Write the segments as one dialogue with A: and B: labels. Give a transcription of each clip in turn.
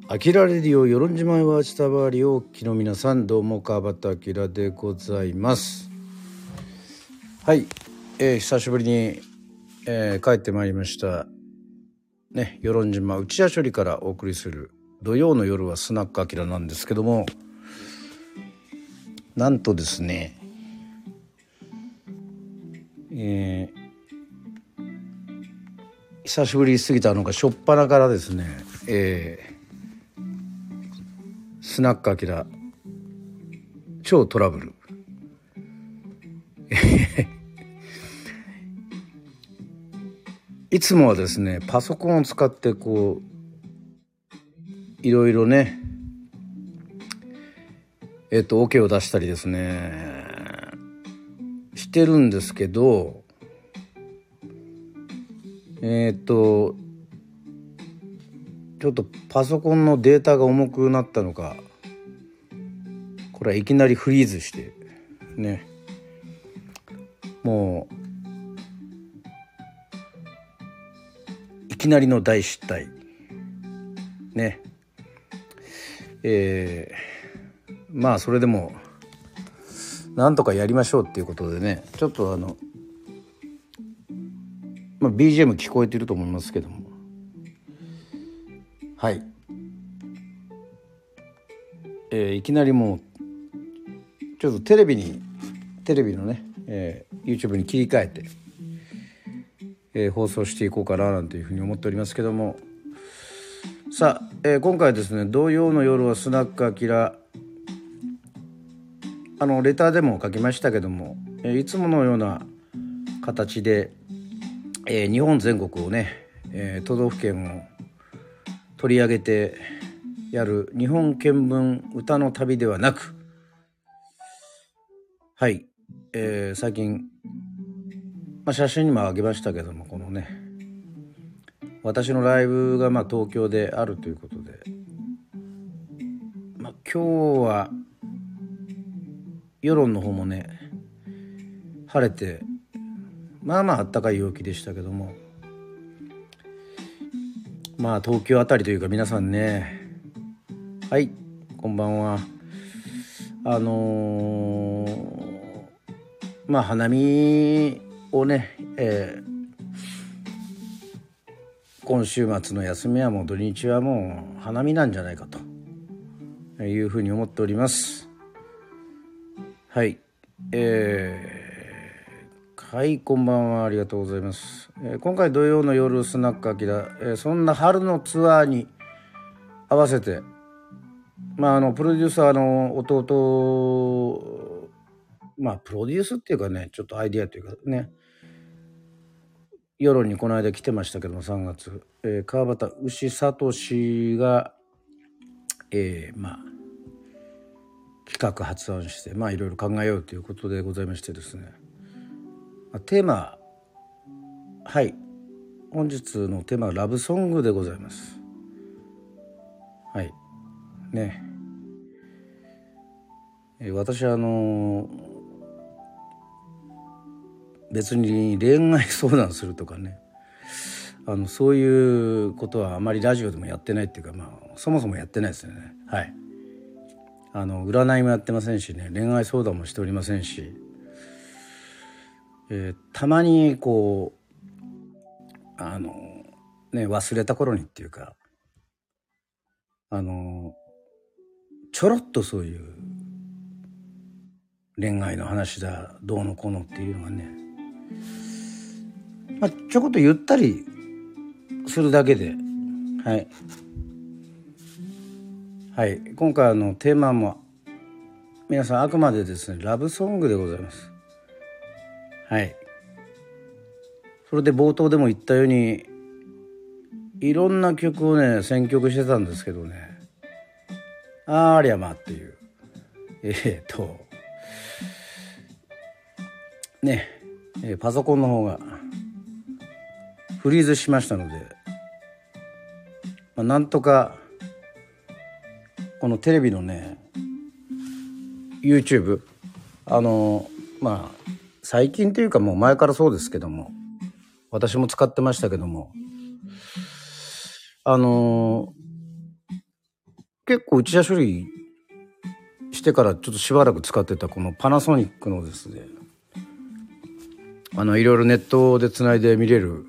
A: あきらレディオよろんじまいはちたばりおきの皆さん、どうも川端明でございます。はい、久しぶりに、帰ってまいりましたね。よろんじま内谷処理からお送りする土曜の夜はスナックあきらなんですけども、なんとですね、久しぶりすぎたのが初っ端からですね、スナックあきら超トラブルいつもはですねパソコンを使ってこういろいろねOK を出したりですねしてるんですけど、ちょっとパソコンのデータが重くなったのか、これはいきなりフリーズしてね、もういきなりの大失態ね。まあそれでもなんとかやりましょうっていうことでね、ちょっとBGM 聞こえてると思いますけども、はい、いきなりもうちょっとテレビのね、YouTube に切り替えて、放送していこうかななんていうふうに思っておりますけども、さあ、今回ですね、土曜の夜はスナックあきら、レターでも書きましたけども、いつものような形で、日本全国をね、都道府県を取り上げてやる日本見聞歌の旅ではなく、はい、最近、写真にもあげましたけども、このね私のライブが東京であるということで、今日は世論の方もね晴れて暖かい陽気でしたけども、東京あたりというか皆さんね、はいこんばんは、花見をね、今週末の休みはもう土日はもう花見なんじゃないかというふうに思っております。はい、はい、こんばんは、ありがとうございます。今回土曜の夜スナックあきら、そんな春のツアーに合わせて、プロデューサーの弟、プロデュースっていうかね、ちょっとアイディアというかね、世論にこの間来てましたけども、3月、川端牛聡が、企画発案して、いろいろ考えようということでございましてですね、テーマ、はい、本日のテーマはラブソングでございます。はいね、私は別に恋愛相談するとかね、そういうことはあまりラジオでもやってないっていうか、そもそもやってないですよね。はい、占いもやってませんしね、恋愛相談もしておりませんし、たまにこう忘れた頃にっていうか、ちょろっとそういう恋愛の話だどうのこうのっていうのがね、ちょこっとゆったりするだけで、はい、今回のテーマも皆さんあくまでですねラブソングでございます。はい、それで冒頭でも言ったようにいろんな曲をね選曲してたんですけどね、ありゃっていうパソコンの方がフリーズしましたので、なんとかこのテレビのね YouTube 最近というかもう前からそうですけども、私も使ってましたけども、 結構内田処理してからちょっとしばらく使ってたこのパナソニックのですね、いろいろネットでつないで見れる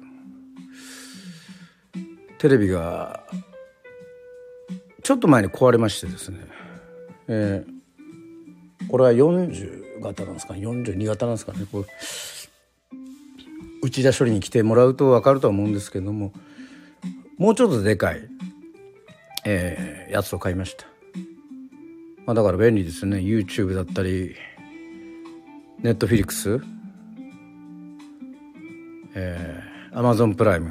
A: テレビがちょっと前に壊れましてですね、これは40型なんですかね、42型なんですかね。こう内田処理に来てもらうと分かるとは思うんですけども、もうちょっとでかい、やつを買いました。だから便利ですね。 YouTube だったり Netflix、Amazon プライム、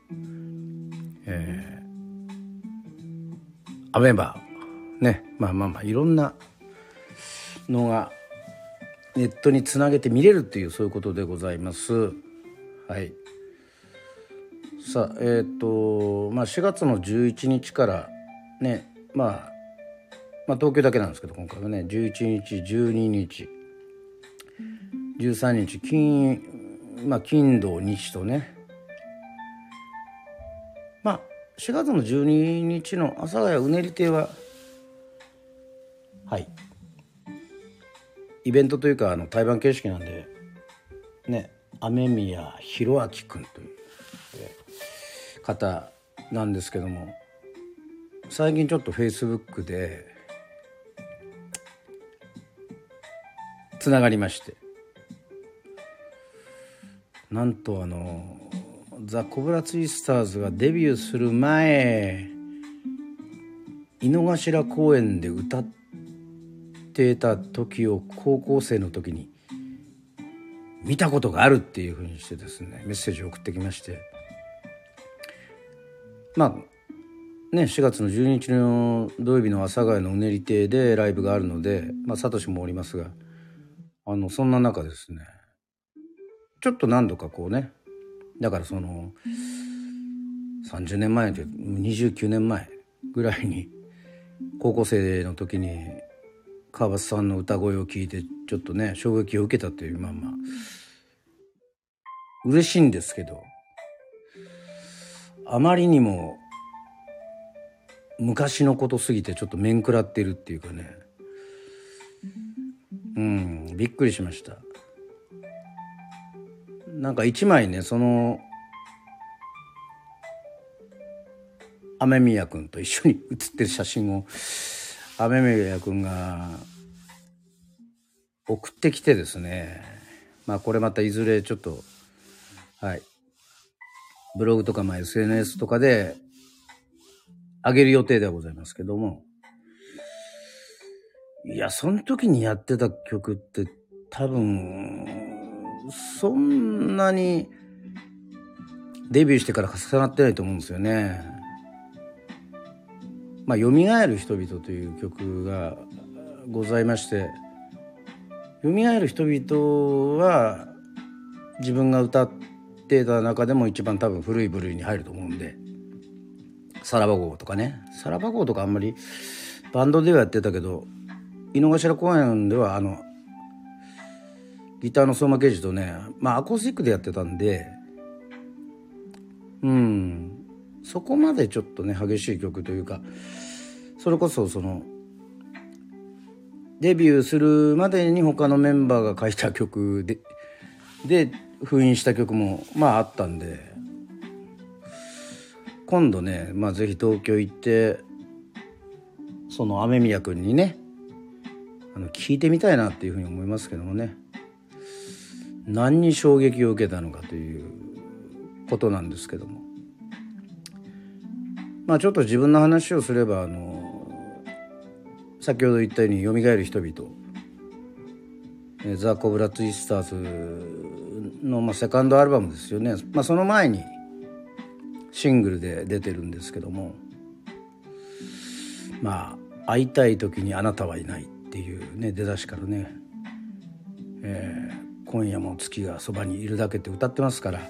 A: アメバね、いろんなのがネットにつなげて見れるっていう、そういうことでございます。はい。さあ4月の11日からね、東京だけなんですけど、今回はね11日12日13日金土日とね、4月の12日の阿佐ヶ谷うねり亭はイベントというか対バン形式なんでね、雨宮弘明くんという方なんですけども、最近ちょっとフェイスブックでつながりまして、なんとザ・コブラツイスターズがデビューする前、井の頭公園で歌ってた時を高校生の時に見たことがあるっていうふうにしてですね、メッセージを送ってきまして、4月の12日の土曜日の阿佐ヶ谷のうねり亭でライブがあるので、サトシもおりますが、そんな中ですね、ちょっと何度かこうね、だからその30年前で29年前ぐらいに高校生の時に川端さんの歌声を聞いてちょっとね衝撃を受けたという、嬉しいんですけど、あまりにも昔のことすぎてちょっと面食らってるっていうかね、びっくりしました。なんか一枚ね、その雨宮くんと一緒に写ってる写真を雨宮くんが送ってきてですね、これまたいずれちょっとブログとかSNS とかで上げる予定ではございますけども、いやその時にやってた曲って多分そんなにデビューしてから重なってないと思うんですよね。よみがえる人々という曲がございまして、よみがえる人々は自分が歌ってた中でも一番多分古い部類に入ると思うんで、さらば号とかね、さらば号とかあんまりバンドではやってたけど、井の頭公園ではギターの相馬刑事とね、アコースティックでやってたんで、そこまでちょっとね激しい曲というか、それこそそのデビューするまでに他のメンバーが書いた曲で封印した曲もあったんで、今度ねぜひ東京行ってその雨宮くんにね聞いてみたいなっていうふうに思いますけどもね、何に衝撃を受けたのかということなんですけども、ちょっと自分の話をすれば先ほど言ったようによみがえる人々、ザ・コブラツイスターズのセカンドアルバムですよね。その前にシングルで出てるんですけども、会いたい時にあなたはいないっていうね、出だしからね、今夜も月がそばにいるだけって歌ってますから、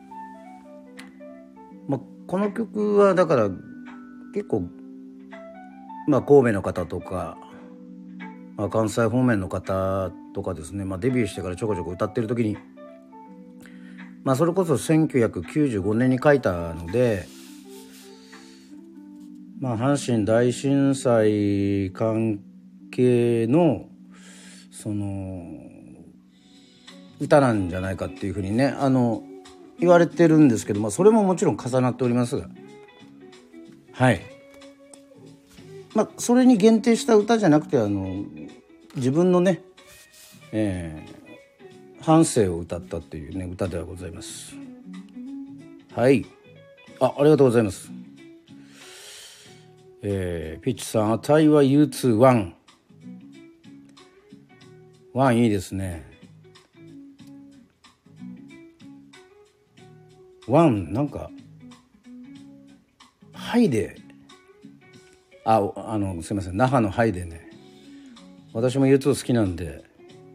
A: この曲はだから結構神戸の方とか、関西方面の方とかですね、デビューしてからちょこちょこ歌ってる時に、それこそ1995年に書いたので、 阪神大震災関係のその歌なんじゃないかっていうふうにね言われてるんですけど、それももちろん重なっておりますが、はい、それに限定した歌じゃなくて自分のね、半生を歌ったっていうね歌ではございます。はい、ありがとうございます。ピッチさん、あたいは U2 ワンいいですね。ワンなんかハイですいません、那覇のハイでね、私も U2 好きなんで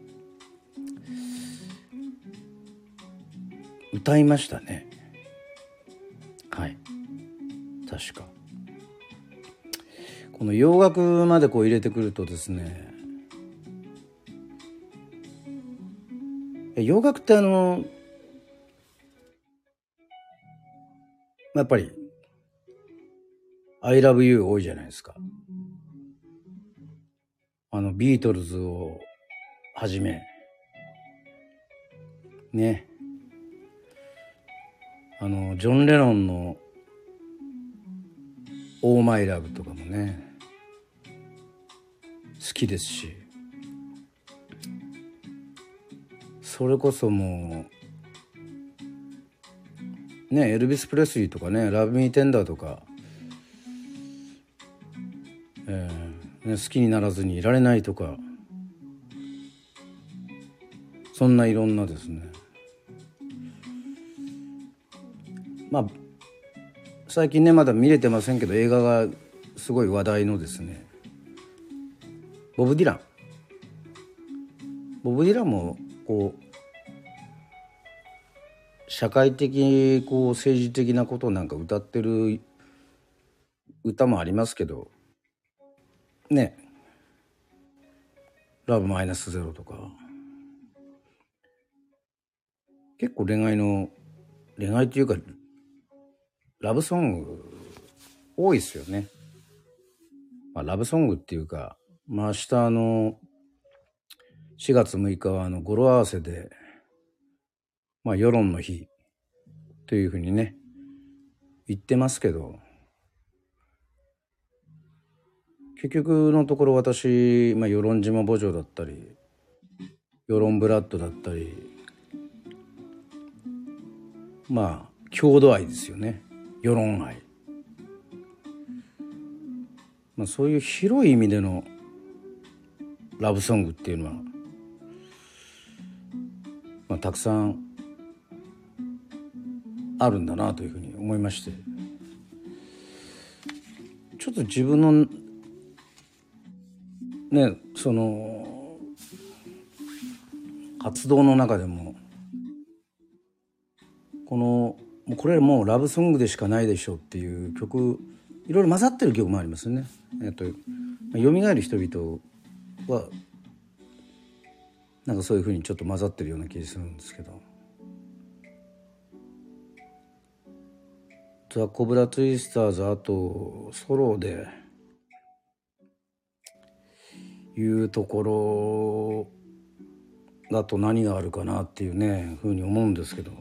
A: 歌いましたね。はい、確かこの洋楽までこう入れてくるとですね、洋楽ってやっぱり I love you 多いじゃないですか。ビートルズをはじめね、ジョン・レノンのオーマイラブとかもね好きですし、それこそもうね、エルビス・プレスリーとかね、ラブ・ミー・テンダーとか、好きにならずにいられないとか、そんないろんなですね、最近ねまだ見れてませんけど、映画がすごい話題のですね、ボブ・ディランもこう社会的こう政治的なことをなんか歌ってる歌もありますけどね、ラブマイナスゼロとか結構恋愛っていうかラブソング多いですよね。ラブソングっていうか、明日4月6日は語呂合わせで世論の日というふうにね言ってますけど、結局のところ私、与論島慕情だったり与論ブラッドだったり郷土愛ですよね、世論愛。そういう広い意味でのラブソングっていうのは、たくさんあるんだなというふうに思いまして、ちょっと自分のねその活動の中でもこれもうラブソングでしかないでしょっていう曲、いろいろ混ざってる曲もありますよね。よみがえる人々はなんかそういう風にちょっと混ざってるような気がするんですけど、ザ・コブラツイスターズ、あとソロでいうところだと何があるかなっていうね風に思うんですけど、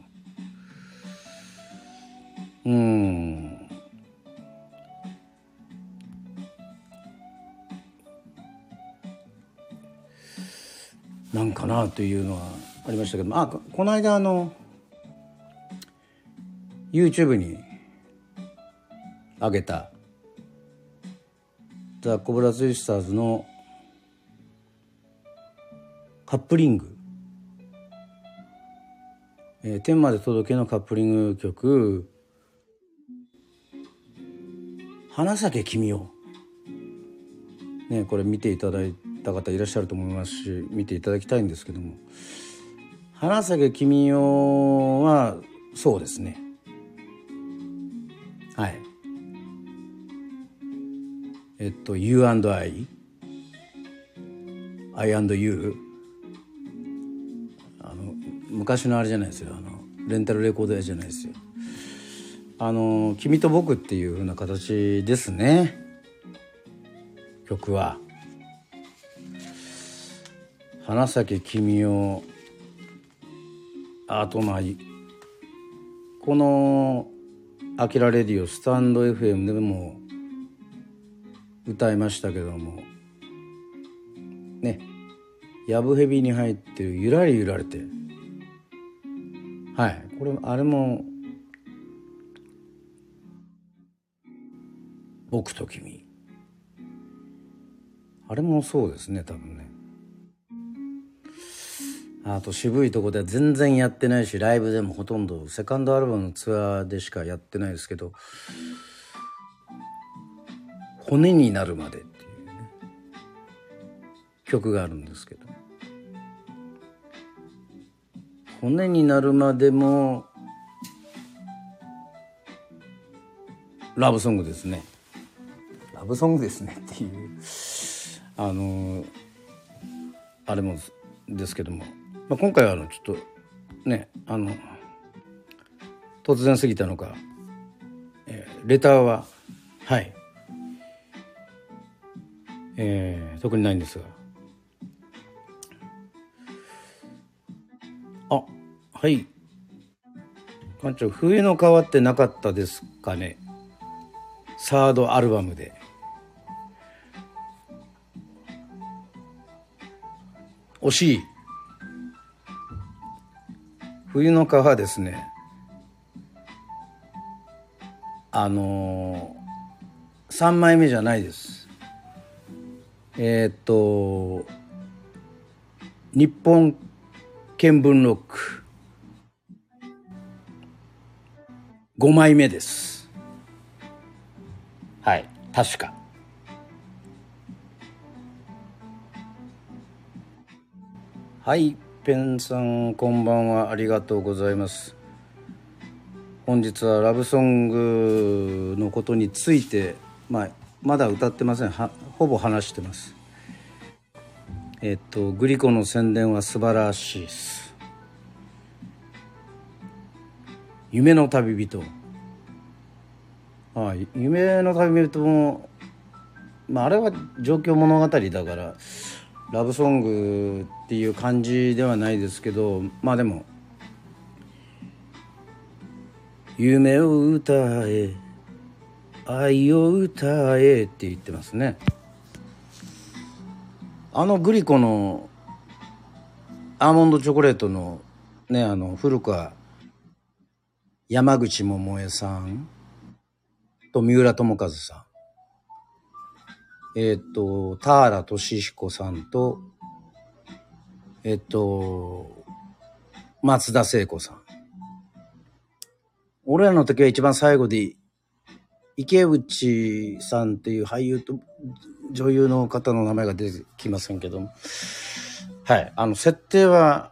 A: なんかなというのはありましたけど、この間YouTube に上げたザ・コブラツイスターズのカップリング、天まで届けのカップリング曲、花咲け君よ、ね、これ見ていただいた方いらっしゃると思いますし、見ていただきたいんですけども、花咲け君よはそうですね、はい、You and I and You、 昔のあれじゃないですよ、レンタルレコード屋じゃないですよ。 君と僕っていう風な形ですね、曲は。花咲君をこのアキラレディオスタンド FM でも歌いましたけどもね、やぶへびに入ってるゆらりゆられて、はい、これあれも僕と君、あれもそうですね多分ね。あと渋いとこでは全然やってないし、ライブでもほとんどセカンドアルバムのツアーでしかやってないですけど、骨になるまでっていうね曲があるんですけど、骨になるまでもラブソングですね。ラブソングですねっていうあれもですけども、今回はちょっとね突然過ぎたのか、レターははい、特にないんですが、はい館長、冬の川ってなかったですかね、サードアルバムで。惜しい。冬の川ですね、3枚目じゃないです。日本見聞録5枚目です。はい、確か。はい、ペンさんこんばんは、ありがとうございます。本日はラブソングのことについて、まだ歌ってません。ほぼ話してます。グリコの宣伝は素晴らしいです。夢の旅人、夢の旅人も、あれは状況物語だからラブソングっていう感じではないですけど、でも夢を歌え愛を歌えって言ってますね。グリコのアーモンドチョコレートのね、古くは山口百恵さんと三浦友和さん、田原俊彦さんと松田聖子さん。俺らの時は一番最後で池内さんっていう俳優と女優の方の名前が出てきませんけども、はい、設定は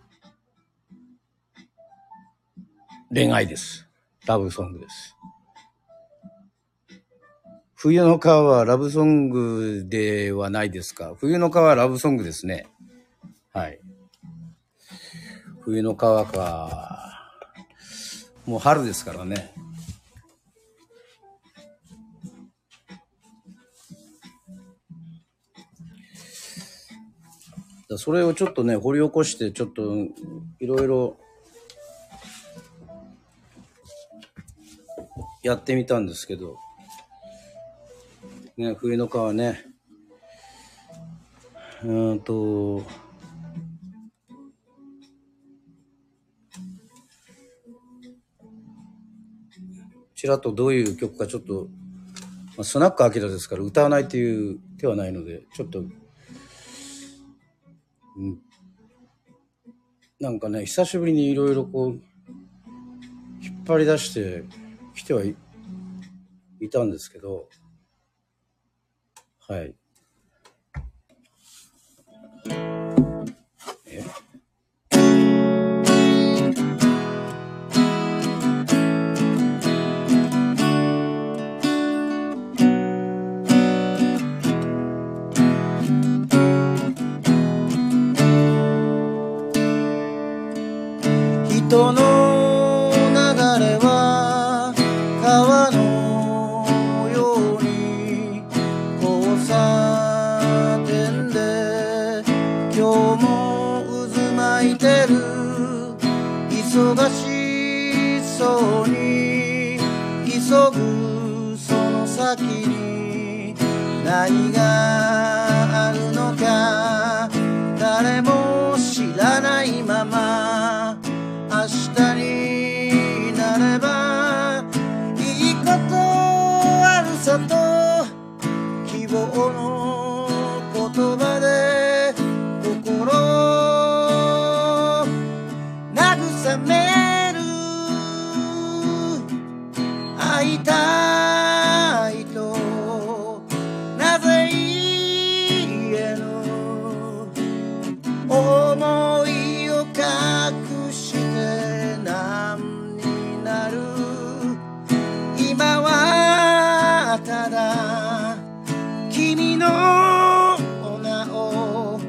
A: 恋愛です。ラブソングです。冬の川はラブソングではないですか。冬の川はラブソングですね。はい。冬の川か。もう春ですからね。それをちょっとね掘り起こして、ちょっといろいろやってみたんですけどね、冬の川ね、ちらっとどういう曲かちょっと、スナックアキラですから歌わないという手はないので、ちょっと、なんかね久しぶりにいろいろこう引っ張り出してきてはいたんですけど、はい。人の流れはぐその先に何があるのか誰も知らないまま明日になればいいことあるさと希望の言葉で心を慰める会いたいとなぜ言えぬ思いを隠して何になる今はただ君の名を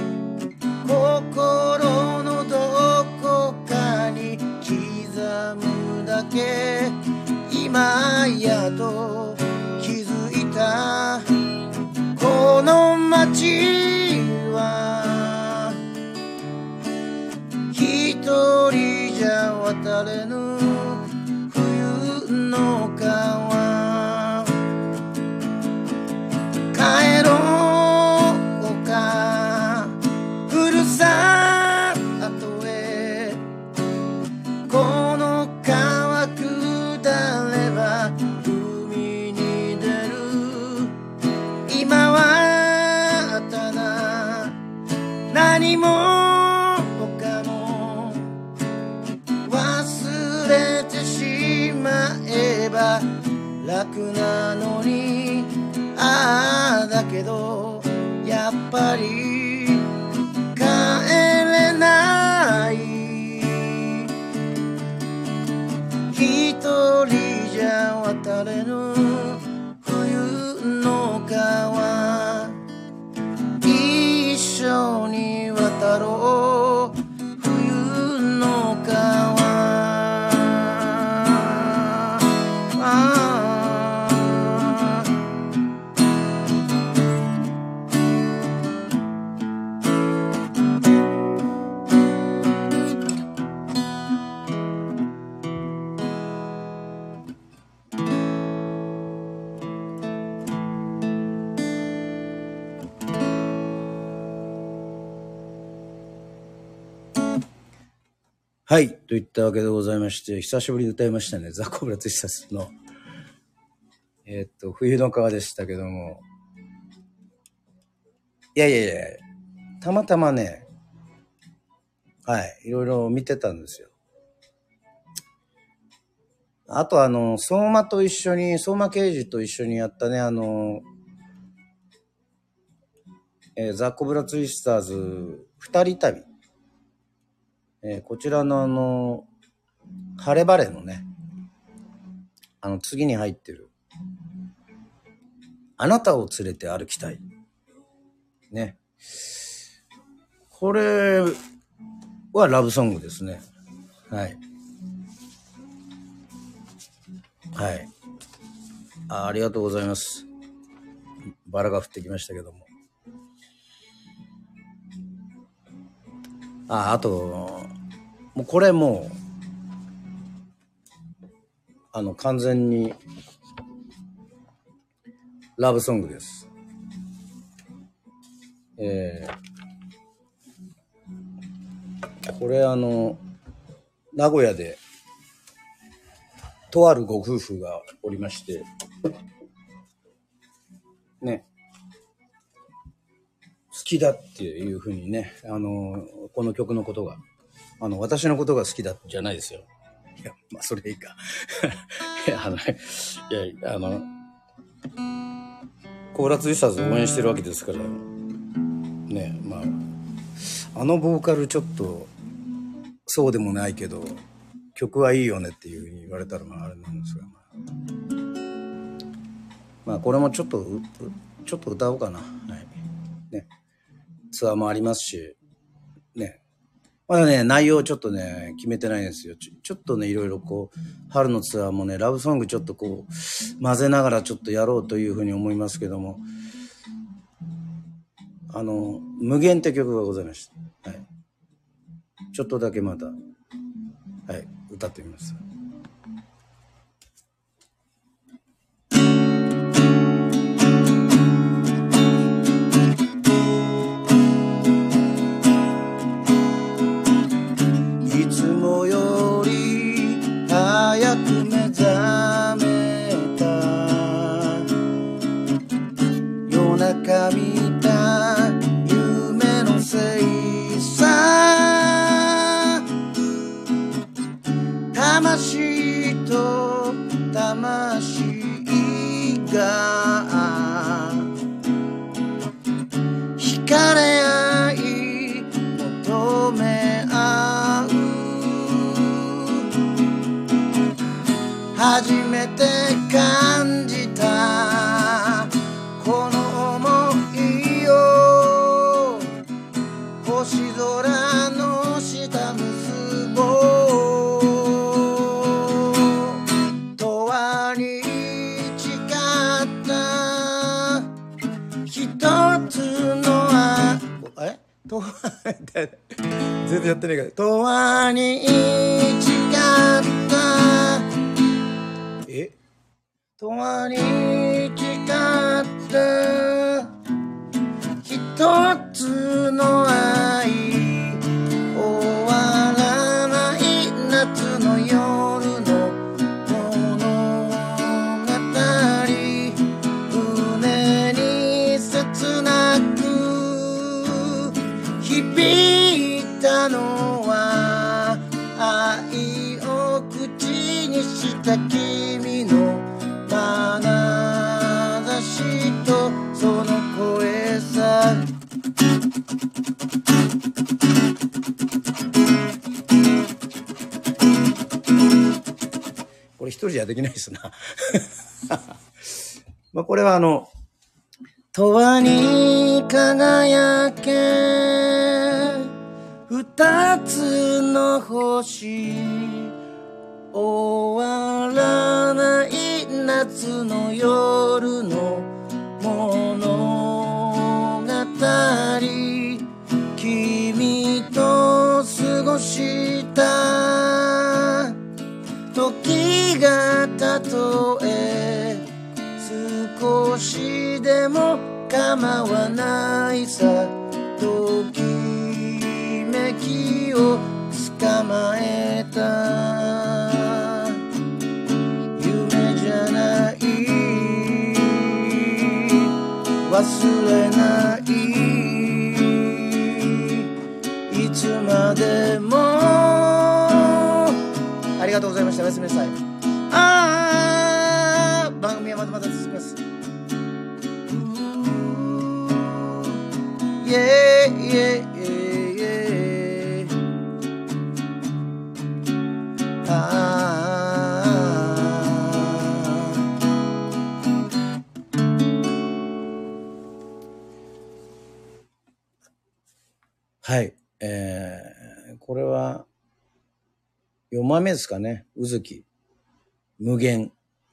A: 心のどこかに刻むだけ今やと気づいたこの街は一人じゃ渡れぬ冬の川帰ろうかふるさとへこの川下れば海に出る今はただ何もかも忘れてしまえば楽なのにああだけどやっぱり帰れない一人じゃ渡れぬ冬の川一緒に渡ろう冬の川はい。といったわけでございまして、久しぶりに歌いましたね。ザ・コブラツイスターズの、冬の川でしたけども。いや、たまたまね、はい。いろいろ見てたんですよ。あと相馬と一緒に、相馬刑事と一緒にやったね、ザ・コブラツイスターズ二人旅。こちらの晴れ晴れのね、次に入ってる、あなたを連れて歩きたい。ね。これはラブソングですね。はい。はい。ありがとうございます。バラが降ってきましたけども。あと、もうこれもう、完全にラブソングです。これ名古屋でとあるご夫婦がおりましてね、好きだっていうふうにね、この曲のことが私のことが好きだじゃないですよ。いや、まあそれいいか。いやコーラツイスターズ応援してるわけですからね。まあボーカルちょっとそうでもないけど曲はいいよねっていうふうに言われたらまああれなんですが、まあこれもちょっと歌おうかな。はいね。ツアーもありますしね。まだね、内容ちょっとね、決めてないんですよ。ちょっとね、いろいろこう、春のツアーもね、ラブソングちょっとこう、混ぜながらちょっとやろうというふうに思いますけども、無限って曲がございました。はい。ちょっとだけまた、はい、歌ってみます。 と全然やってないからとわに誓ったとわに誓った一つの愛終わらない夏の夜の物語胸に切なく響いたのは愛を口にした君の眼差しとその声さこれ一人じゃできないですなまあこれは永遠に輝け二つの星終わらない夏の夜の物語君と過ごした時がたとえ少しでも構わないさときめきを捕まえた夢じゃない忘れないいつまでもありがとうございました。おやすみなさい。番組はまだまだ続きます。イエーイエーイエーはい、これは4枚目ですかね。うずき無限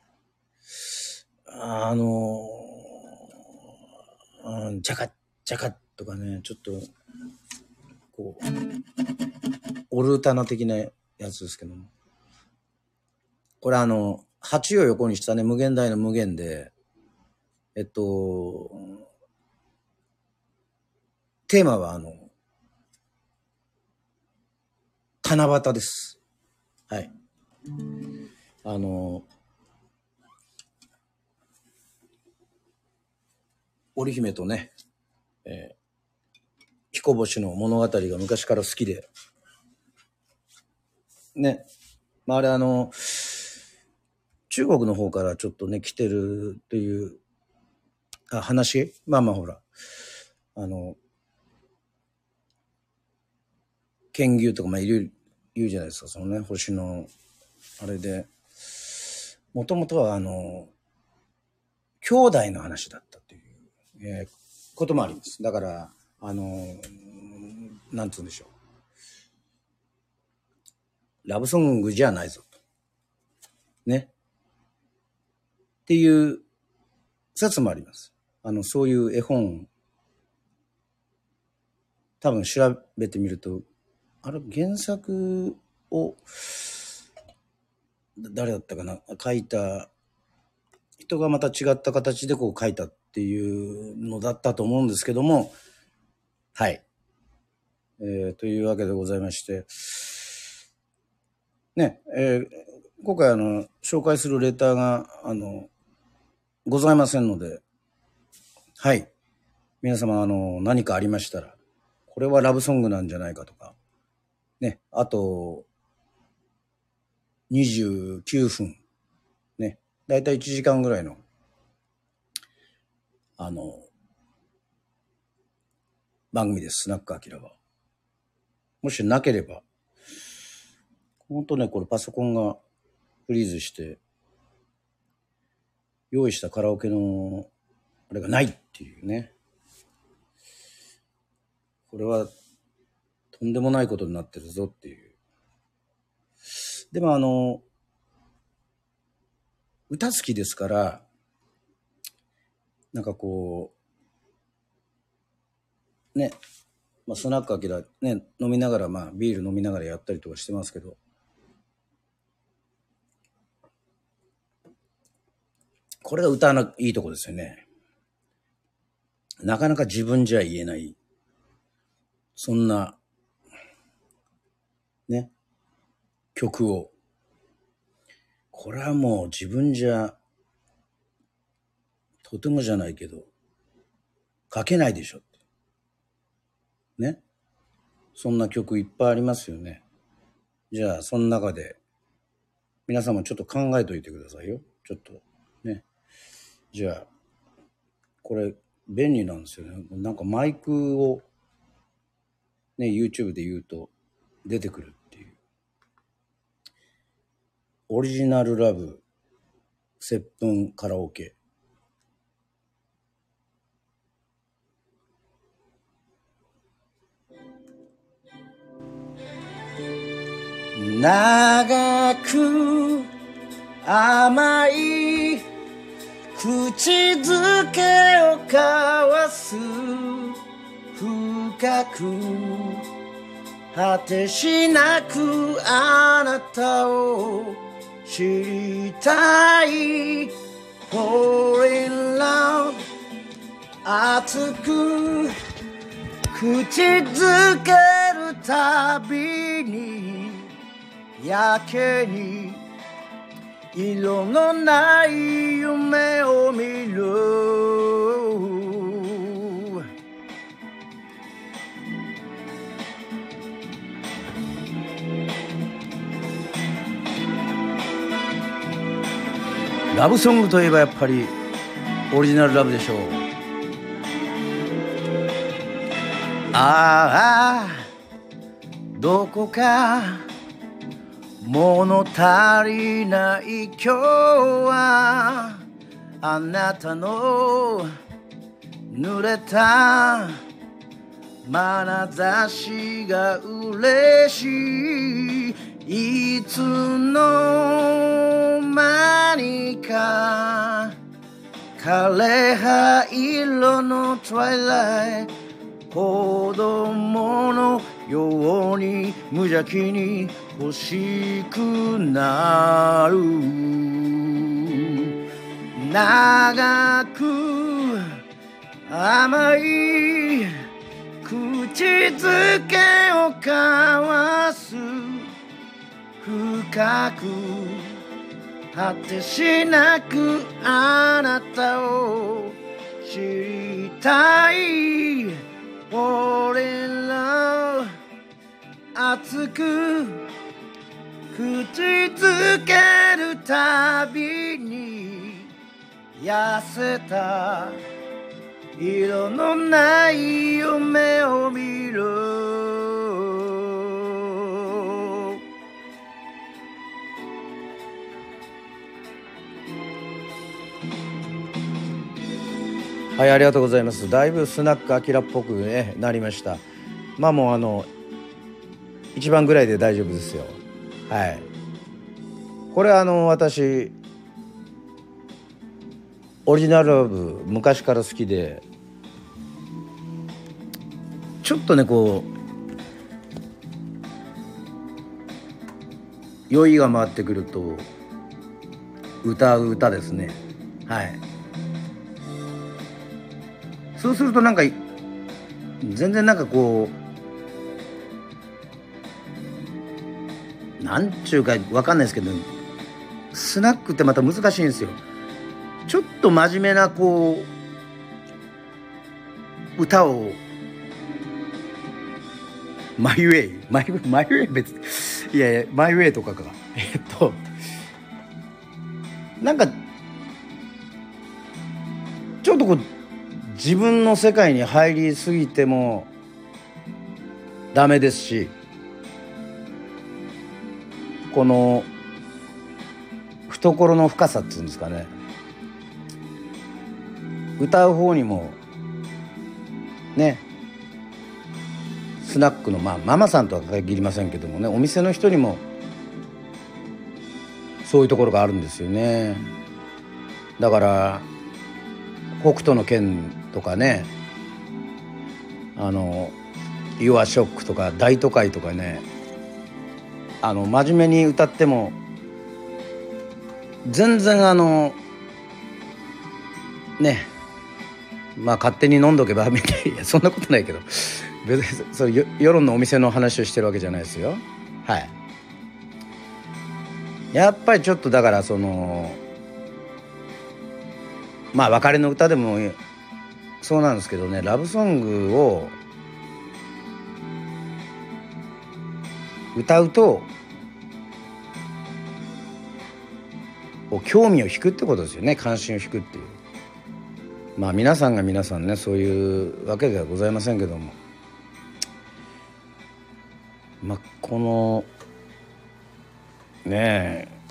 A: ジャカッジャカッとかね、ちょっとこうオルタナ的なやつですけども、これ8を横にしたね、無限大の無限でテーマは七夕です。はい。織姫とね、彦星の物語が昔から好きで、ね、まあ、あれ中国の方からちょっとね、来てるっていう話、まあまあほら、剣牛とかまあ言うじゃないですか、そのね、星の、あれで、もともとは兄弟の話だったという、こともあります。だから、なんつうんでしょう。ラブソングじゃないぞと。ね。っていう説もあります。そういう絵本、多分調べてみると、原作を、誰だったかな、書いた人がまた違った形でこう書いたっていうのだったと思うんですけども、はい。というわけでございまして、ね、今回紹介するレターが、ございませんので、はい。皆様、何かありましたら、これはラブソングなんじゃないかとか、ね、あと、29分、ね、だいたい1時間ぐらいの、番組です、スナックアキラは。もしなければ、本当ね、これパソコンがフリーズして、用意したカラオケの、あれがないっていうね。これは、とんでもないことになってるぞっていう。でも歌好きですから、なんかこう、ね、 スナックアキラね、飲みながら、ビール飲みながらやったりとかしてますけど、これが歌のいいとこですよね。なかなか自分じゃ言えない、そんな、ね、曲を、これはもう自分じゃ、とてもじゃないけど、書けないでしょって。ね。そんな曲いっぱいありますよね。じゃあ、その中で、皆さんもちょっと考えといてくださいよ。ちょっと、ね。じゃあ、これ、便利なんですよね。なんかマイクを、ね、YouTube で言うと、出てくるっていう。オリジナルラブ、接吻カラオケ。長く甘い口づけを交わす深く果てしなくあなたを知りたい Fall in love 熱く口づけるたびにやけに色のない夢を見るラブソングといえばやっぱりオリジナルラブでしょう。ああどこか物足りない今日はあなたの濡れた眼差しが嬉しいいつの間にか枯れ葉色のトワイライト子供のように無邪気に欲しくなる長く甘い口づけを交わす深く果てしなくあなたを知りたい Fall in love 熱く口づけるたびに痩せた色のない夢を見るはい、ありがとうございます。だいぶスナックアキラっぽく、ね、なりました。もう1番ぐらいで大丈夫ですよ。はい。これ私オリジナルラブ昔から好きで、ちょっとねこう酔いが回ってくると歌う歌ですね。はい。そうするとなんか全然なんかこうなんちゅうかわかんないですけど、スナックってまた難しいんですよ。ちょっと真面目なこう歌をマイウェイ別いやマイウェイとかかなんかちょっとこう自分の世界に入りすぎてもダメですし、この懐の深さっていうんですかね、歌う方にもね、スナックのママさんとは限りませんけどもね、お店の人にもそういうところがあるんですよね。だから北斗の拳とかね、 ユアショックとか大都会とかね、真面目に歌っても全然ね、まあ勝手に飲んどけばみたいな、そんなことないけど、別にそう世論のお店の話をしてるわけじゃないですよ。はい。やっぱりちょっとだからまあ別れの歌でもそうなんですけどね、ラブソングを歌うと興味を引くってことですよね。関心を引くっていう。まあ皆さんが皆さんね、そういうわけではございませんけども、まあこのねえ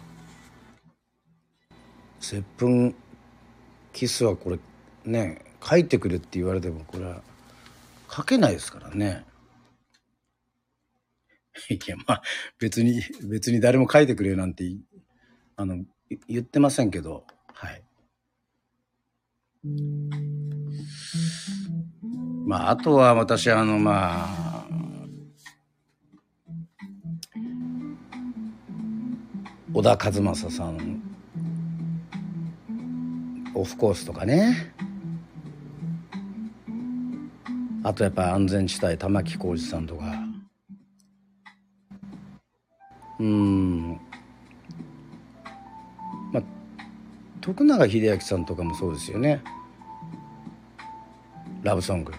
A: 接吻キスはこれね、書いてくれって言われてもこれは書けないですからね。いやまあ別に誰も書いてくれなんて言ってませんけど、はい。まああとは私まあ小田和正さんオフコースとかね、あとやっぱ安全地帯玉置浩二さんとか、まあ徳永英明さんとかもそうですよね。ラブソング。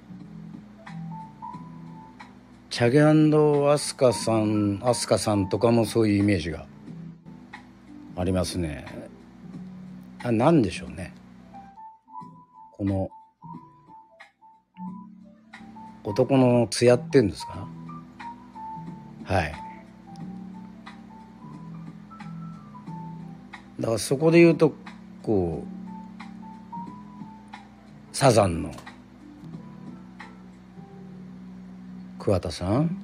A: チャゲ&アスカさんとかもそういうイメージがありますね。なんでしょうね、この男の艶っていうんですか。はい。だからそこで言うとこうサザンの桑田さん、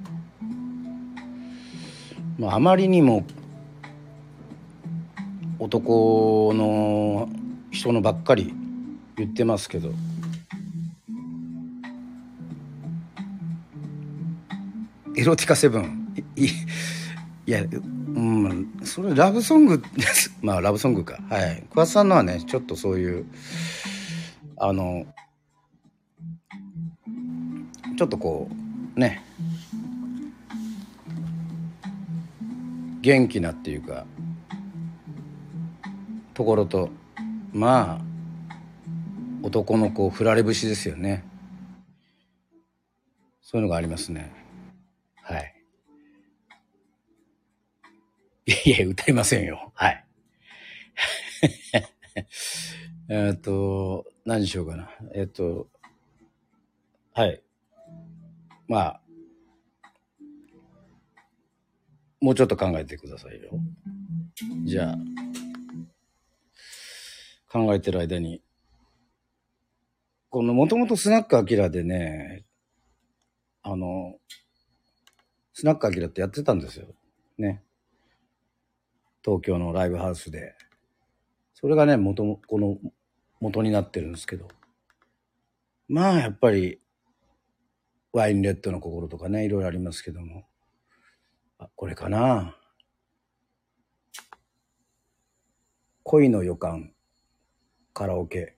A: まあ、あまりにも男の人のばっかり言ってますけど、エロティカセブンいや、それラブソングですまあラブソングか。はい。桑田さんのはね、ちょっとそういうちょっとこうね、元気なっていうかところと、まあ男の子振られ節ですよね。そういうのがありますね。はい。いや歌いませんよ。はい。何しようかな。はい。まあもうちょっと考えてくださいよ。じゃあ考えてる間に、このもともとスナックアキラでね、スナックアキラってやってたんですよね、東京のライブハウスで。それがねこの元になってるんですけど、まあやっぱりワインレッドの心とかね、いろいろありますけども、これかな、恋の予感カラオケ。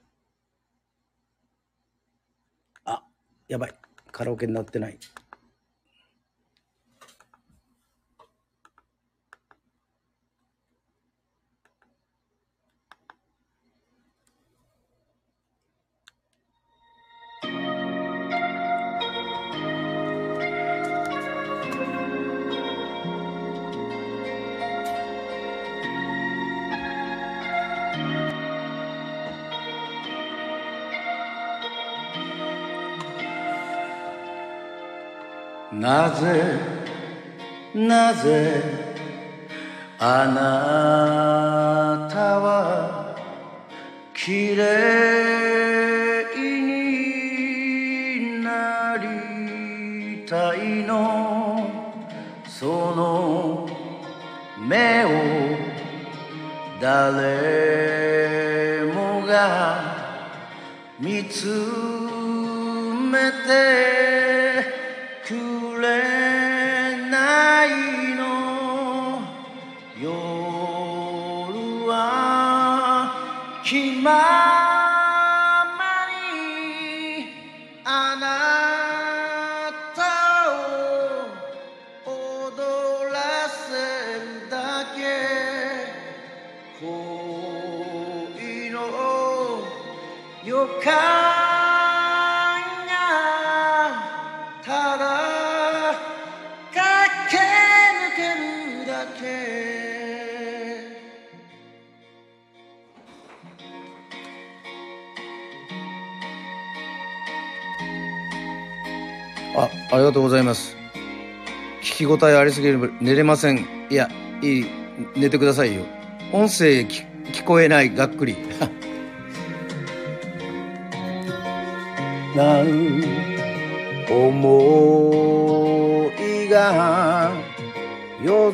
A: やばい、カラオケになってない。なぜあなたは綺麗になりたいの、その目を誰もが見つめて気ままにあなたを踊らせるだけ恋の予感がただ駆け抜けるだけありがとうございます。聞き応えありすぎる寝れません。いやいい寝てくださいよ。音声聞こえないがっくりなん思いが夜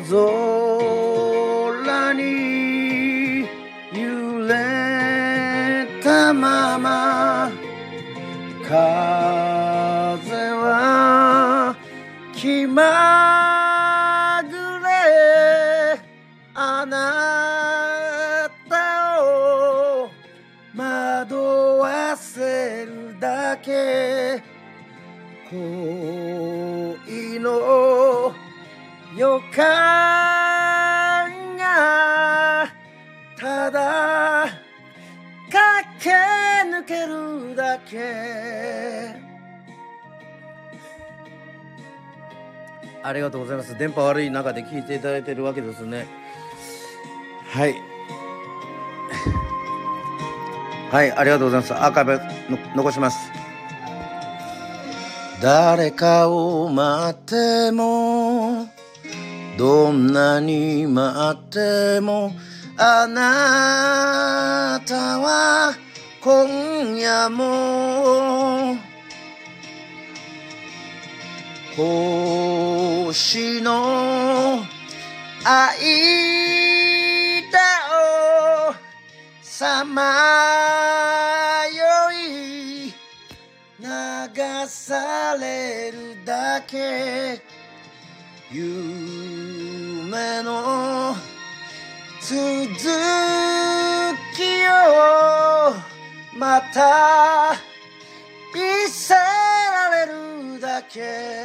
A: 空に揺れたまま風は気まぐれあなたを惑わせるだけ恋の予感がただ駆け抜けるだけありがとうございます。電波悪い中で聞いていただいているわけですね。はいはい、ありがとうございます。アーカイブ残します。誰かを待ってもどんなに待ってもあなたは今夜も星の間をさまよい流されるだけ夢の続きをまた見せられるだけ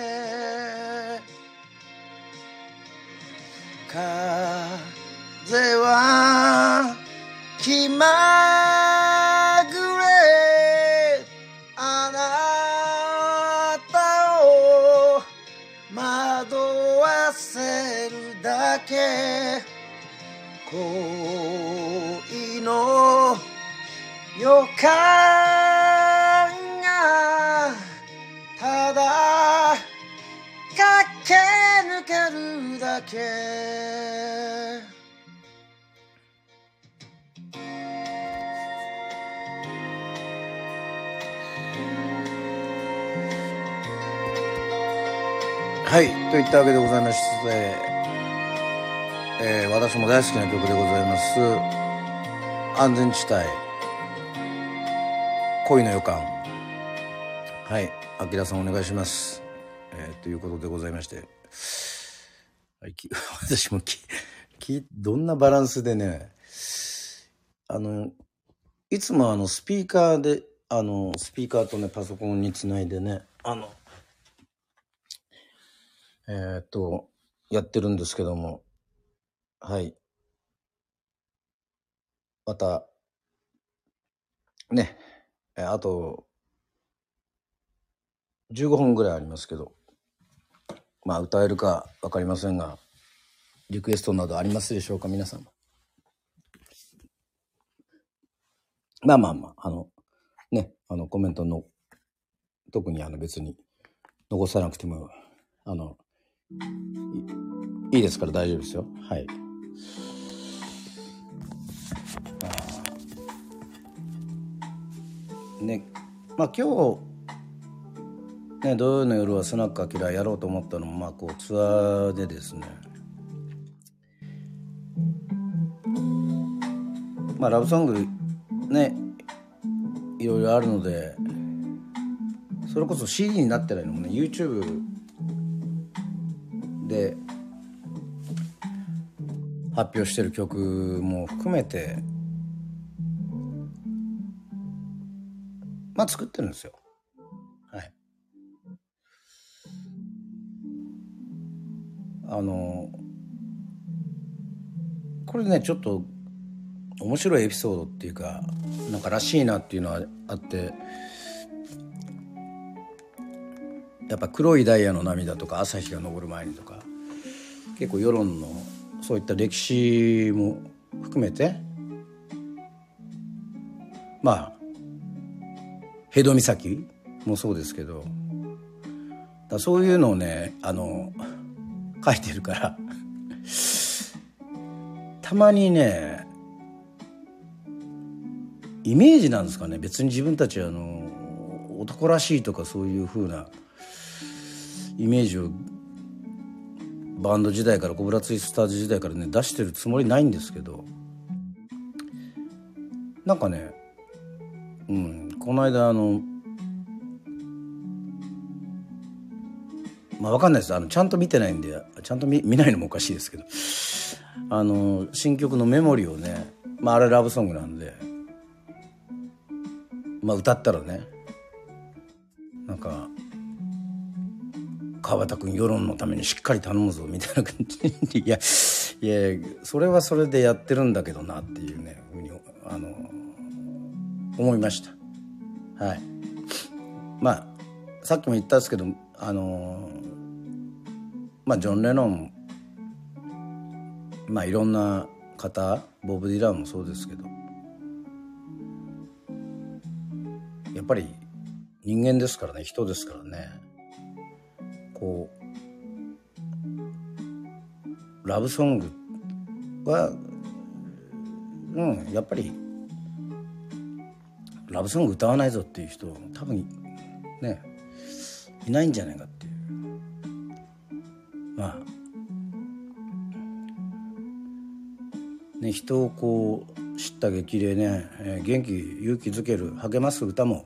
A: 風は気まぐれあなたを惑わせるだけ恋の予感がただ駆け抜けるだけはいといったわけでございまして、私も大好きな曲でございます。安全地帯恋の予感。はい、あきらさんお願いします。ということでございまして、はい、私もどんなバランスでね、いつもスピーカーでスピーカーとねパソコンにつないでねやってるんですけども、はいまたねあと15分ぐらいありますけど、まあ歌えるか分かりませんが、リクエストなどありますでしょうか皆さん。まあねコメントの特に別に残さなくてもいいですから大丈夫ですよ。はいね、まあ今日ね土曜の夜はスナックアキラやろうと思ったのもこうツアーでですね、ラブソングねいろいろあるので、それこそ CD になってないのもね YouTube で発表してる曲も含めてまあ作ってるんですよ。はい。これねちょっと面白いエピソードっていうかなんからしいなっていうのはあって、やっぱ黒いダイヤの涙とか朝日が昇る前にとか結構世論のそういった歴史も含めてまあ平戸岬もそうですけど、だそういうのをね書いてるからたまにねイメージなんですかね、別に自分たち男らしいとかそういう風なイメージをバンド時代からコブラツイスターズ時代からね出してるつもりないんですけど、なんかねこの間まあ分かんないです、ちゃんと見てないんでちゃんと 見ないのもおかしいですけど新曲のメモリーをね、まああれラブソングなんでまあ歌ったらねなんか川端君世論のためにしっかり頼むぞみたいな感じでいやそれはそれでやってるんだけどなっていうねふうに思いました。はい。まあさっきも言ったんですけどまあジョン・レノンまあいろんな方ボブ・ディランもそうですけどやっぱり人間ですからね、人ですからね、こうラブソングはやっぱりラブソング歌わないぞっていう人多分ねいないんじゃないかっていう、まあね人をこう知った激励ね、元気勇気づける励ます歌も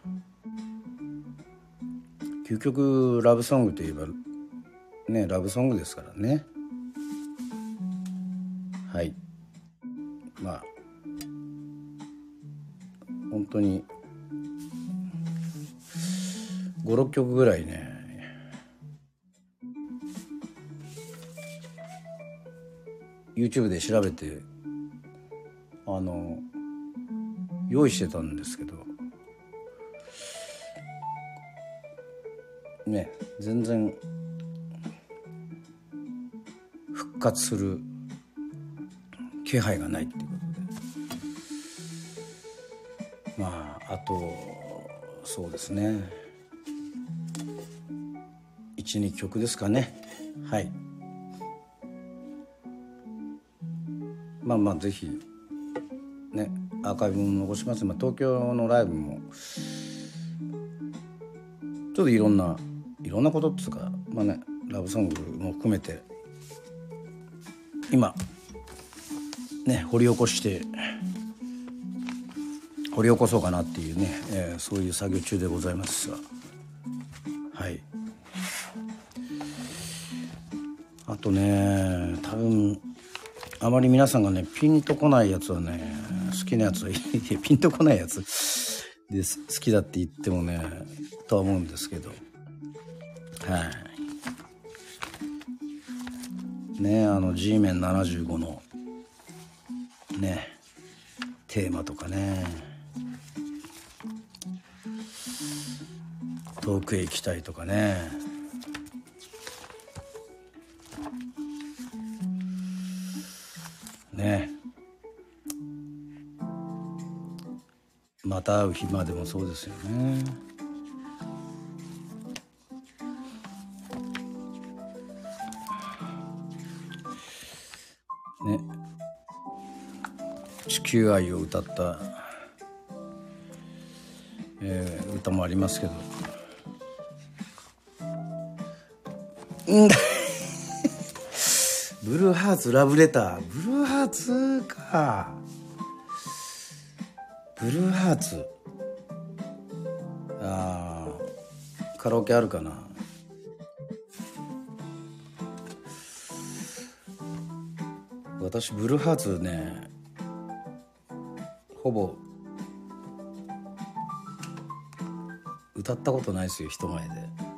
A: 究極ラブソングといえばねラブソングですからね。はい。まあ本当に5、6曲ぐらいねYouTube で調べて用意してたんですけどね全然復活する気配がないっていうことで、まああとそうですね1、2曲ですかね。はい。まあまあぜひねアーカイブも残します。東京のライブもちょっといろんなことっていうかまあねラブソングも含めて今ね掘り起こそうかなっていうね、そういう作業中でございますが、はい。あとね多分あまり皆さんがねピンとこないやつはね好きなやつはピンとこないやつで好きだって言ってもねとは思うんですけど、はいねG メン75のねテーマとかね遠くへ行きたいとかねまた会う日までもそうですよね。ね地球愛を歌った、歌もありますけどブルーハーツラブレターブルーハーツかブルーハーツカラオケあるかな。私ブルーハーツねほぼ歌ったことないですよ、人前で。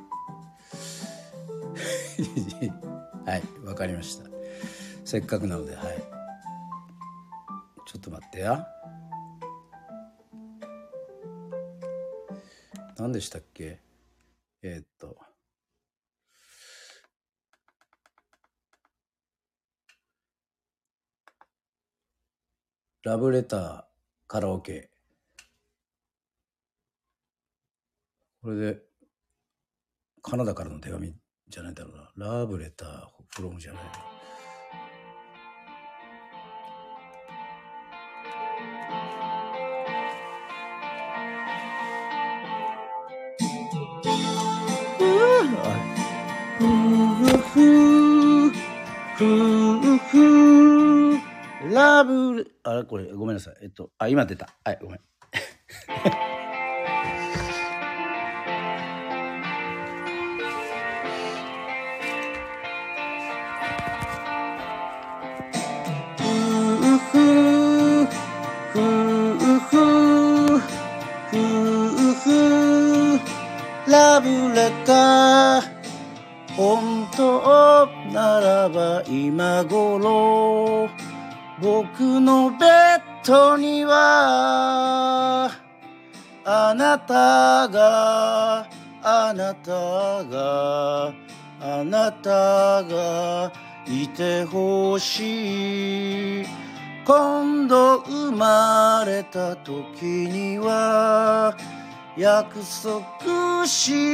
A: はい、わかりました。せっかくなので、はい。ちょっと待ってや。何でしたっけ？ラブレターカラオケ。これでカナダからの手紙じゃないだろうな。ラブレターフロムじゃない。ラブレ、あれこれごめんなさい。今出た。はい、ごめん。ラブレター、本当ならば今頃僕のベッドにはあなたがいてほしい。今度生まれた時には約束し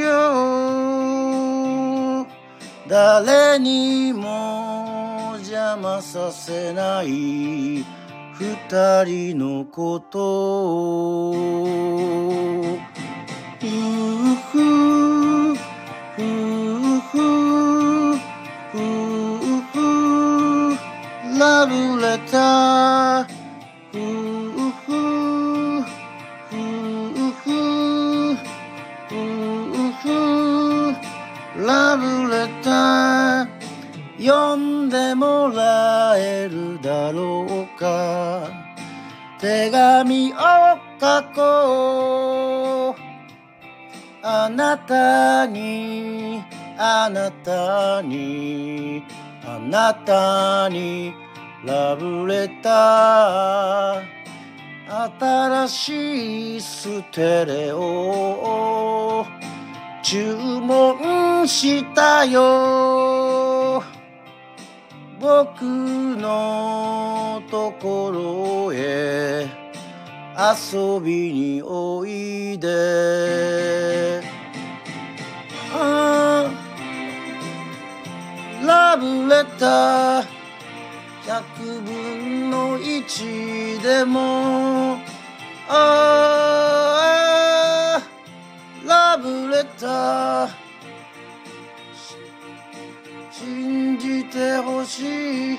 A: よう。誰にも邪魔させない二人のことを。ラブレター、ラブレター、読んでもらえるだろうか。手紙を書こう。あなたにラブレター。新しいステレオを注文したよ。僕のところへ遊びにおいで。ラブレター100分の1でもラブレター信じてほし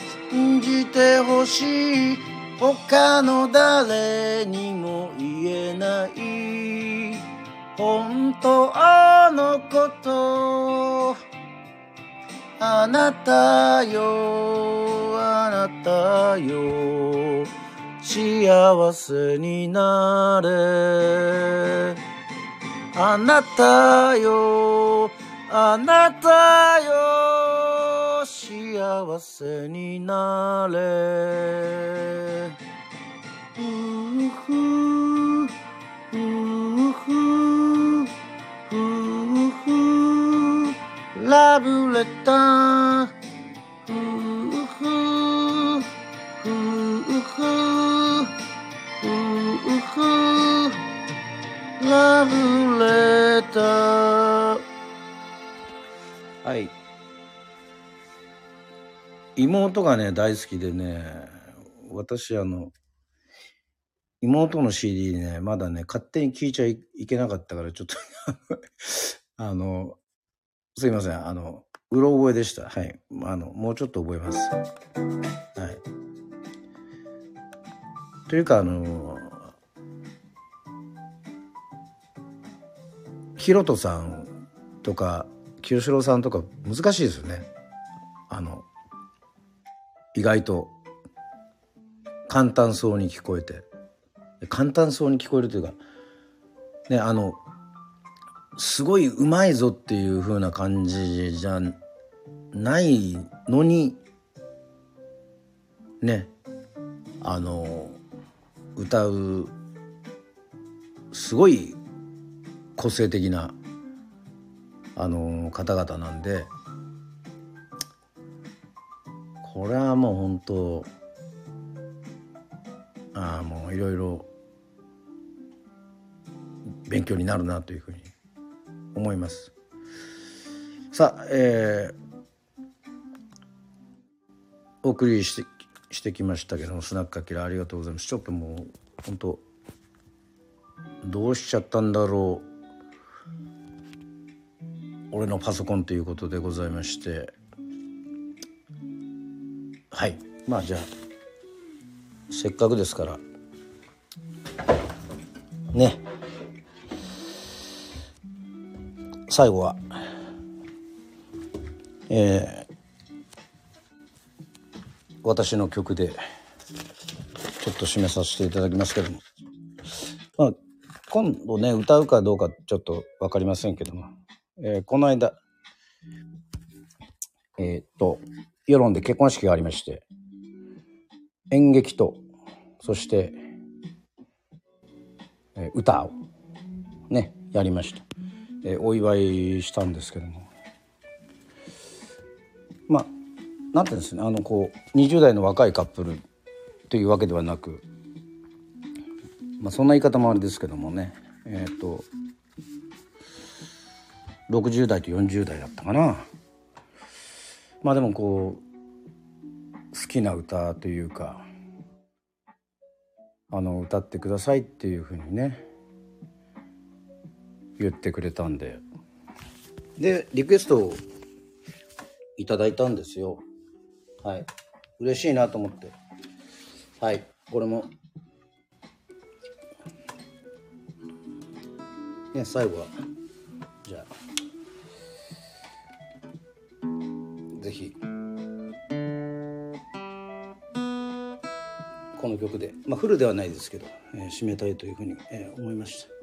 A: い他の誰にも言えない本当のことあなたよ幸せになれあなたよ幸せになれラブレターラブレター。はい。妹がね大好きでね、私妹の CD ねまだね勝手に聴いちゃいけなかったからちょっとすいませんうろ覚えでした。はい、もうちょっと覚えます。はい。というかヒロトさんとか清志郎さんとか難しいですよね。意外と簡単そうに聞こえて簡単そうに聞こえるというかねすごいうまいぞっていう風な感じじゃないのにね、歌うすごい個性的な方々なんで、これはもう本当もういろいろ勉強になるなというふうに思います。さあ、お送りしてきましたけども、スナックアキラありがとうございます。ちょっともう本当どうしちゃったんだろう、俺のパソコンということでございまして、はい、まあじゃあせっかくですからね、最後は私の曲でちょっと締めさせていただきますけども、まあ今度ね歌うかどうかちょっと分かりませんけども、この間世論で結婚式がありまして、演劇とそして、歌をねやりました。お祝いしたんですけども、まあなんていうんですね、20代の若いカップルというわけではなく、そんな言い方もあれですけどもね、60代と40代だったかな。でも好きな歌というか歌ってくださいっていうふうにね言ってくれたんで、リクエストをいただいたんですよ。はい、嬉しいなと思って、はい、これもね最後はじゃあぜひこの曲で、フルではないですけど、締めたいというふうに、思いました。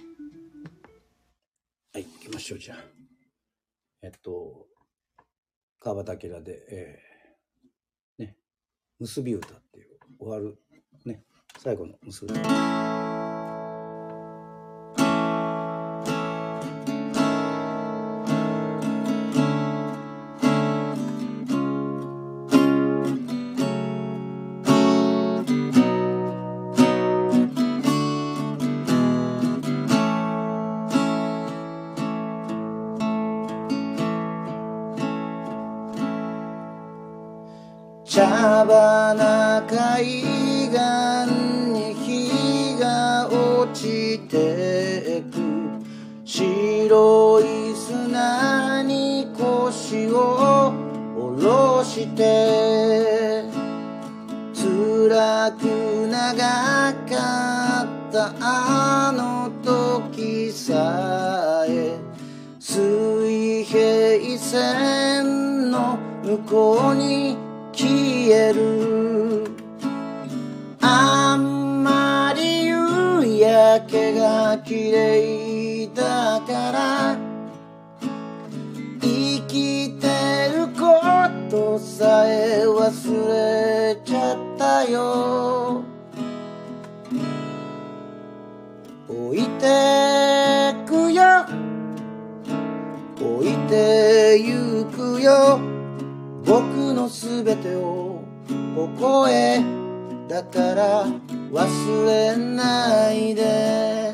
A: はい、行きましょう。じゃあ川端明で、ね、結び歌っていう終わるね最後の結び歌。茶花海岸に日が落ちてく、白い砂に腰を下ろして辛く長かったあの時さえ水平線の向こうに消える。あんまり夕焼けが綺麗だから生きてることさえ忘れちゃったよ。置いてくよ置いてゆくよ僕のすべてをここへ、だから忘れないで。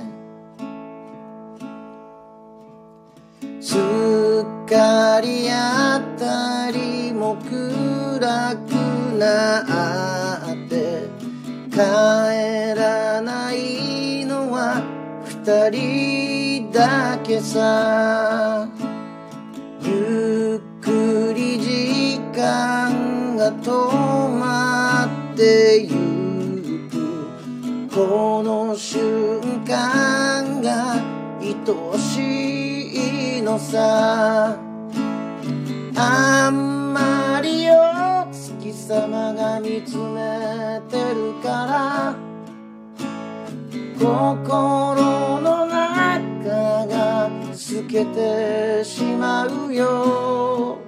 A: すっかりあたりも暗くなって帰らないのは二人だけさ。ゆっくり時間が止まってゆく、この瞬間が愛しいのさ。あんまりよ月様が見つめてるから心の中がす抜けてしまうよ。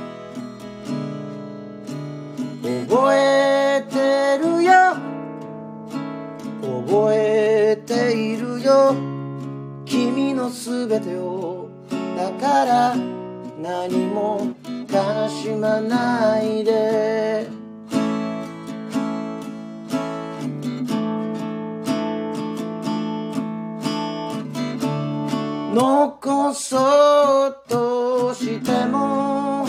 A: 覚えてるよ、覚えているよ、君のすべてを。だから何も悲しまないで。残そうとしても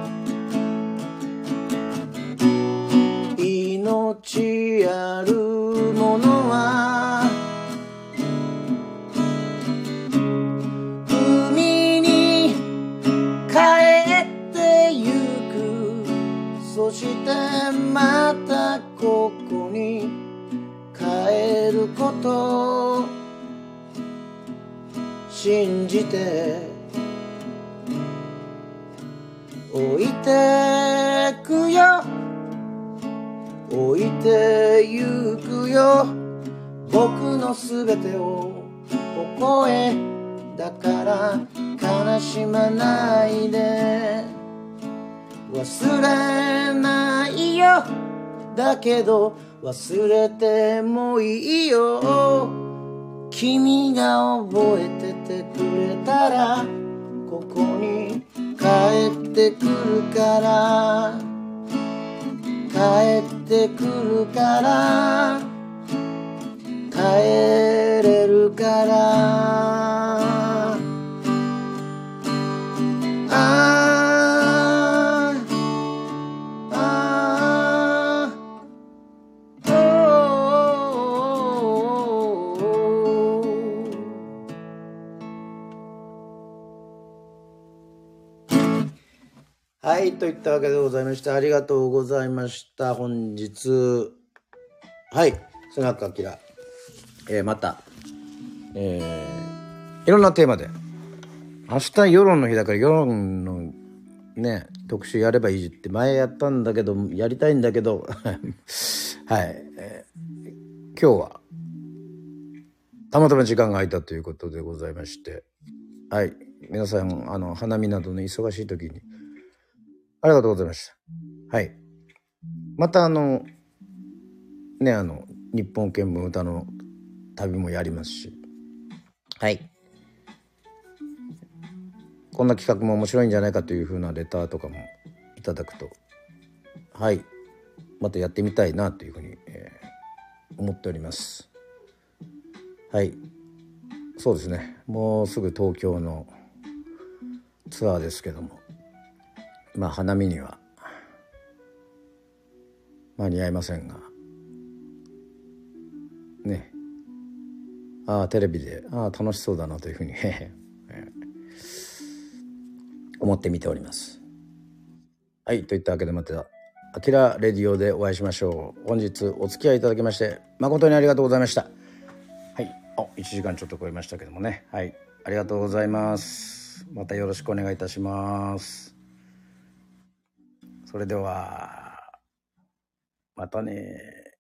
A: 命あるものは海に帰ってゆく。そしてまたここに帰ること信じて置いてくよ、置いてゆくよ、僕のすべてをここへ。だから悲しまないで。忘れないよ、だけど忘れてもいいよ。君が覚えててくれたらここに帰ってくるから、帰ってくるから、帰れるから。はい、といったわけでございまして、ありがとうございました。本日、はい、スナックアキラ、また、いろんなテーマで、明日世論の日だから世論のね、特集やればいいって前やったんだけど、やりたいんだけど、はい、今日は、たまたま時間が空いたということでございまして、はい、皆さん、花見などの忙しい時に、ありがとうございました。はい。また日本見聞歌の旅もやりますし、はい。こんな企画も面白いんじゃないかという風なレターとかもいただくと、はい。またやってみたいなというふうに、思っております。はい。そうですね。もうすぐ東京のツアーですけども、まあ花見には間に合いませんがね、テレビで楽しそうだなというふうに思って見ております。はい、といったわけでまたアキラレディオでお会いしましょう。本日お付き合いいただきまして誠にありがとうございました。はい、1時間ちょっと超えましたけどもね、はい、ありがとうございます。またよろしくお願いいたします。それではまたね。